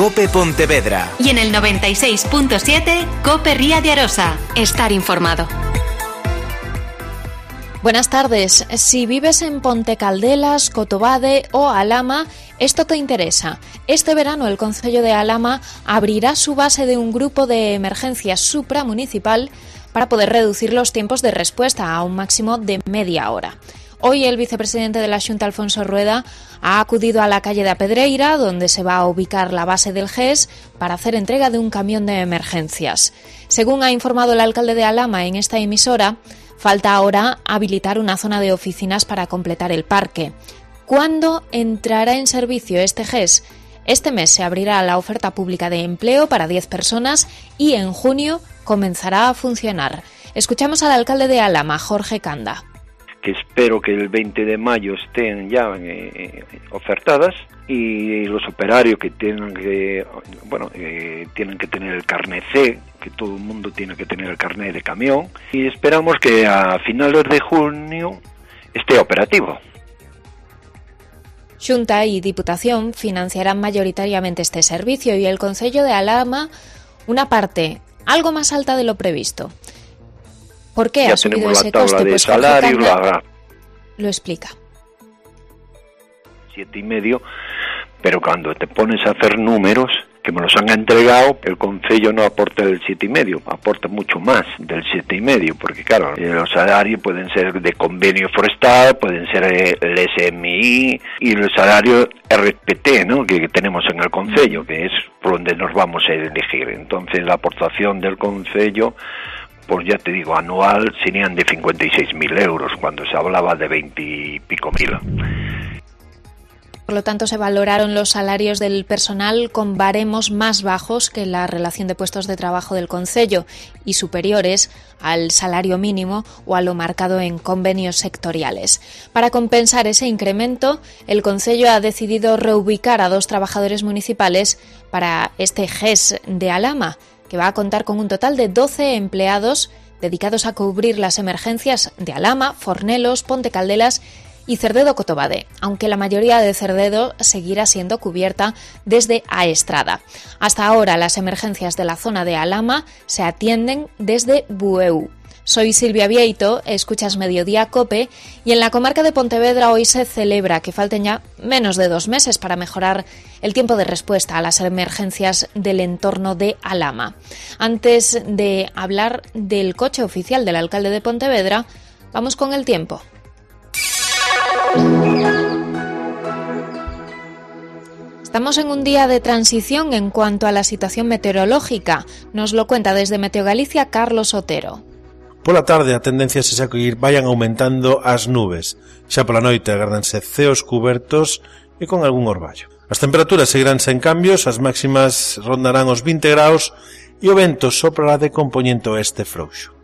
COPE Pontevedra. Y en el 96.7 COPE Ría de Arosa. Estar informado. Buenas tardes. Si vives en Pontecaldelas, Cotobade o Alhama, esto te interesa. Este verano el Concello de Alhama abrirá su base de un grupo de emergencias supramunicipal para poder reducir los tiempos de respuesta a un máximo de media hora. Hoy el vicepresidente de la Xunta, Alfonso Rueda, ha acudido a la calle de Apedreira, donde se va a ubicar la base del GES, para hacer entrega de un camión de emergencias. Según ha informado el alcalde de Alhama en esta emisora, falta ahora habilitar una zona de oficinas para completar el parque. ¿Cuándo entrará en servicio este GES? Este mes se abrirá la oferta pública de empleo para 10 personas y en junio comenzará a funcionar. Escuchamos al alcalde de Alhama, Jorge Canda. Que espero que el 20 de mayo estén ya ofertadas, y los operarios que tienen que tener el carnet C, que todo el mundo tiene que tener el carnet de camión, y esperamos que a finales de junio esté operativo. Xunta y Diputación financiarán mayoritariamente este servicio y el Concello de Alhama una parte algo más alta de lo previsto. ¿Por qué ha subido ese coste? Pues salario, lo explica. 7,5, pero cuando te pones a hacer números, que me los han entregado, el Concello no aporta el 7,5, aporta mucho más del 7,5, porque claro, los salarios pueden ser de convenio forestal, pueden ser el SMI y el salario RPT, ¿no?, que tenemos en el Concello, que es por donde nos vamos a elegir. Entonces la aportación del Concello, pues ya te digo, anual serían de 56.000 euros, cuando se hablaba de 20 y pico mil. Por lo tanto, se valoraron los salarios del personal con baremos más bajos que la relación de puestos de trabajo del Concello y superiores al salario mínimo o a lo marcado en convenios sectoriales. Para compensar ese incremento, el Concello ha decidido reubicar a 2 trabajadores municipales para este GES de Alhama, que va a contar con un total de 12 empleados dedicados a cubrir las emergencias de Alhama, Fornelos, Pontecaldelas y Cerdedo-Cotobade, aunque la mayoría de Cerdedo seguirá siendo cubierta desde Aestrada. Hasta ahora las emergencias de la zona de Alhama se atienden desde Bueu. Soy Silvia Vieito, escuchas Mediodía COPE, y en la comarca de Pontevedra hoy se celebra que falten ya menos de 2 meses para mejorar el tiempo de respuesta a las emergencias del entorno de Alhama. Antes de hablar del coche oficial del alcalde de Pontevedra, vamos con el tiempo. Estamos en un día de transición en cuanto a la situación meteorológica. Nos lo cuenta desde Meteogalicia Carlos Otero. Pola tarde a tendencia é que vayan aumentando as nubes. Xa pola noite agárdanse ceos cubertos e con algún orballo. As temperaturas seguirán sen cambios, as máximas rondarán os 20 graus e o vento soprará de compoñente oeste frouxo.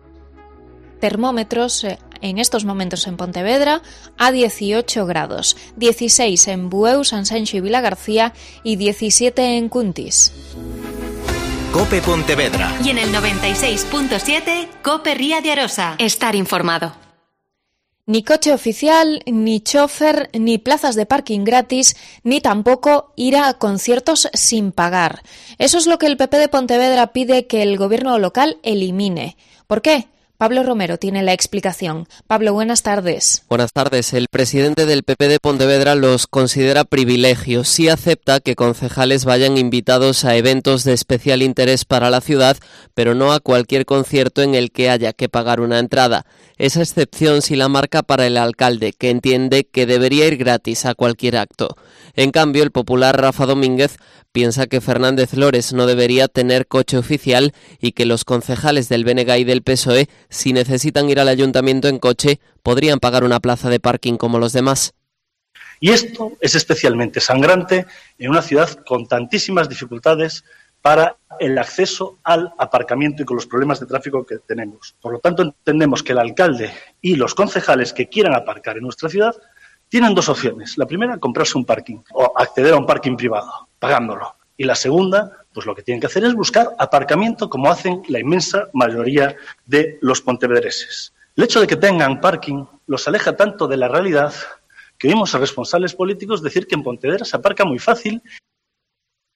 Termómetros en estos momentos en Pontevedra a 18 grados, 16 en Bueu, Sanxenxo y Vilagarcía y 17 en Cuntis. COPE Pontevedra. Y en el 96.7 COPE Ría de Arosa. Estar informado. Ni coche oficial, ni chofer, ni plazas de parking gratis, ni tampoco ir a conciertos sin pagar. Eso es lo que el PP de Pontevedra pide que el gobierno local elimine. ¿Por qué? Pablo Romero tiene la explicación. Pablo, buenas tardes. Buenas tardes. El presidente del PP de Pontevedra los considera privilegios. Sí acepta que concejales vayan invitados a eventos de especial interés para la ciudad, pero no a cualquier concierto en el que haya que pagar una entrada. Esa excepción sí la marca para el alcalde, que entiende que debería ir gratis a cualquier acto. En cambio, el popular Rafa Domínguez piensa que Fernández Lores no debería tener coche oficial y que los concejales del BNG y del PSOE, si necesitan ir al ayuntamiento en coche, podrían pagar una plaza de parking como los demás. Y esto es especialmente sangrante en una ciudad con tantísimas dificultades para el acceso al aparcamiento y con los problemas de tráfico que tenemos. Por lo tanto, entendemos que el alcalde y los concejales que quieran aparcar en nuestra ciudad tienen 2 opciones. La primera, comprarse un parking o acceder a un parking privado, pagándolo. Y la segunda, pues lo que tienen que hacer es buscar aparcamiento como hacen la inmensa mayoría de los pontevedreses. El hecho de que tengan parking los aleja tanto de la realidad que oímos a responsables políticos decir que en Pontevedra se aparca muy fácil.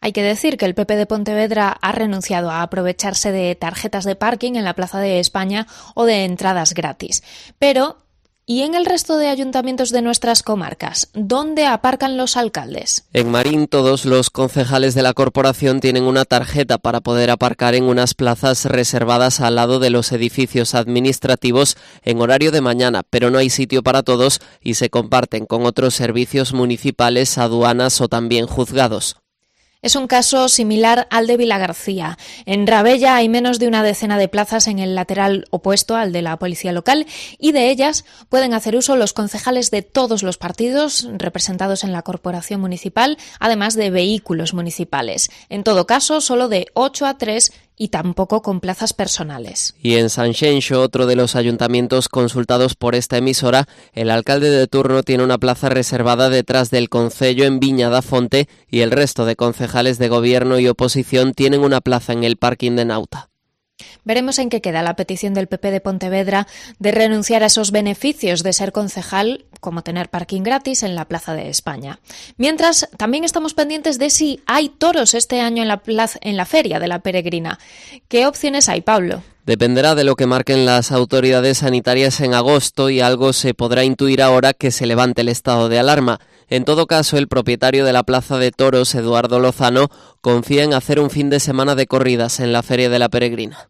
Hay que decir que el PP de Pontevedra ha renunciado a aprovecharse de tarjetas de parking en la Plaza de España o de entradas gratis. Pero, ¿y en el resto de ayuntamientos de nuestras comarcas? ¿Dónde aparcan los alcaldes? En Marín, todos los concejales de la corporación tienen una tarjeta para poder aparcar en unas plazas reservadas al lado de los edificios administrativos en horario de mañana, pero no hay sitio para todos y se comparten con otros servicios municipales, aduanas o también juzgados. Es un caso similar al de Vilagarcía. En Rabella hay menos de una decena de plazas en el lateral opuesto al de la policía local y de ellas pueden hacer uso los concejales de todos los partidos representados en la corporación municipal, además de vehículos municipales. En todo caso, solo de 8 a 3 y tampoco con plazas personales. Y en Sanxenxo, otro de los ayuntamientos consultados por esta emisora, el alcalde de turno tiene una plaza reservada detrás del concello en Viña da Fonte y el resto de concejales de gobierno y oposición tienen una plaza en el parking de Nauta. Veremos en qué queda la petición del PP de Pontevedra de renunciar a esos beneficios de ser concejal, como tener parking gratis en la Plaza de España. Mientras, también estamos pendientes de si hay toros este año en la Feria de la Peregrina. ¿Qué opciones hay, Pablo? Dependerá de lo que marquen las autoridades sanitarias en agosto y algo se podrá intuir ahora que se levante el estado de alarma. En todo caso, el propietario de la Plaza de Toros, Eduardo Lozano, confía en hacer un fin de semana de corridas en la Feria de la Peregrina.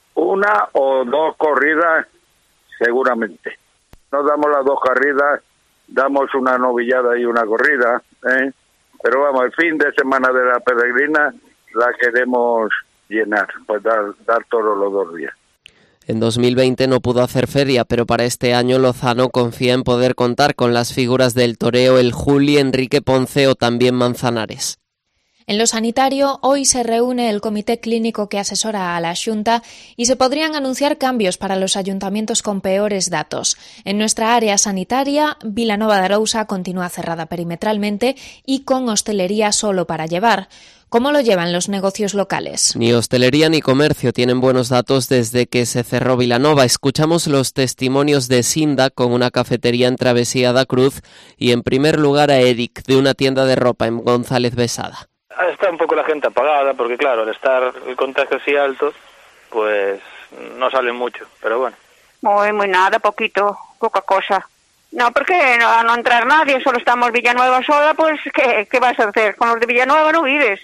Una o dos corridas, seguramente. No damos las dos corridas, damos una novillada y una corrida, ¿eh? Pero vamos, el fin de semana de la Peregrina la queremos llenar, pues dar toros los 2 días. En 2020 no pudo hacer feria, pero para este año Lozano confía en poder contar con las figuras del toreo El Juli, Enrique Ponce o también Manzanares. En lo sanitario, hoy se reúne el comité clínico que asesora a la Xunta y se podrían anunciar cambios para los ayuntamientos con peores datos. En nuestra área sanitaria, Vilanova de Arousa continúa cerrada perimetralmente y con hostelería solo para llevar. ¿Cómo lo llevan los negocios locales? Ni hostelería ni comercio tienen buenos datos desde que se cerró Vilanova. Escuchamos los testimonios de Sinda con una cafetería en Travesía da Cruz y en primer lugar a Eric de una tienda de ropa en González Besada. Está un poco la gente apagada porque claro, al estar el contagio así alto, pues no sale mucho, pero bueno. Muy nada, poquito, poca cosa. No, porque a no entrar nadie, solo estamos Villanueva sola, pues ¿qué vas a hacer? Con los de Villanueva no vives.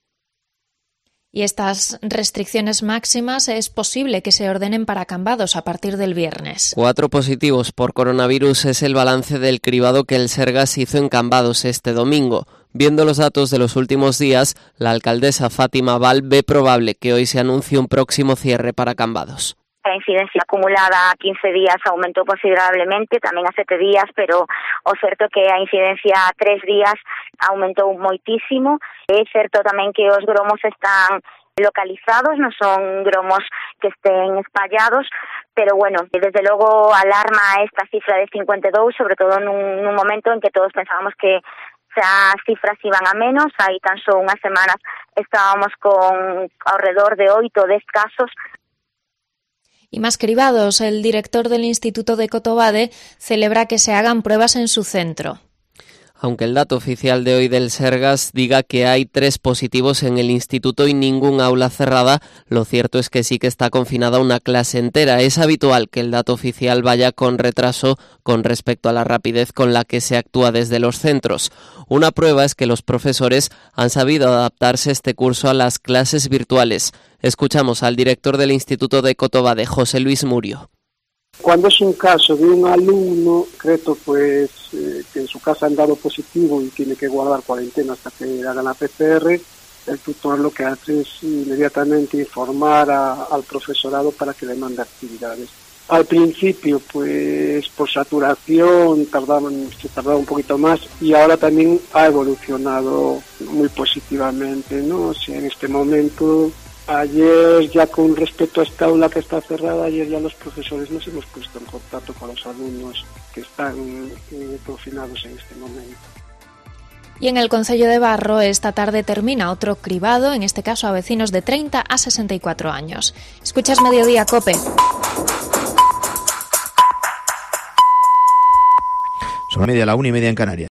Y estas restricciones máximas es posible que se ordenen para Cambados a partir del viernes. 4 positivos por coronavirus es el balance del cribado que el Sergas hizo en Cambados este domingo. Viendo los datos de los últimos días, la alcaldesa Fátima Val ve probable que hoy se anuncie un próximo cierre para Cambados. A incidencia acumulada a 15 días aumentou considerablemente, tamén a 7 días, pero o certo que a incidencia a 3 días aumentou moitísimo. É certo tamén que os gromos están localizados, non son gromos que estén espallados, pero bueno, desde logo alarma esta cifra de 52, sobre todo nun momento en que todos pensábamos que as cifras iban a menos. Aí tan só unhas semanas estábamos con alrededor de 8 o 10 casos. Y más cribados, el director del Instituto de Cotobade celebra que se hagan pruebas en su centro. Aunque el dato oficial de hoy del Sergas diga que hay 3 positivos en el instituto y ningún aula cerrada, lo cierto es que sí que está confinada una clase entera. Es habitual que el dato oficial vaya con retraso con respecto a la rapidez con la que se actúa desde los centros. Una prueba es que los profesores han sabido adaptarse este curso a las clases virtuales. Escuchamos al director del Instituto de Cotobade, José Luis Murio. Cuando es un caso de un alumno, concreto, pues que en su casa han dado positivo y tiene que guardar cuarentena hasta que hagan la PCR, el tutor lo que hace es inmediatamente informar al profesorado para que le mande actividades. Al principio, pues por saturación se tardaba un poquito más y ahora también ha evolucionado muy positivamente, ¿no? O sea, en este momento, ayer ya con respecto a esta aula que está cerrada, ayer ya los profesores nos hemos puesto en contacto con los alumnos que están confinados en este momento. Y en el concello de Barro esta tarde termina otro cribado, en este caso a vecinos de 30 a 64 años. Escuchas Mediodía COPE. Son la 1:30 en Canarias.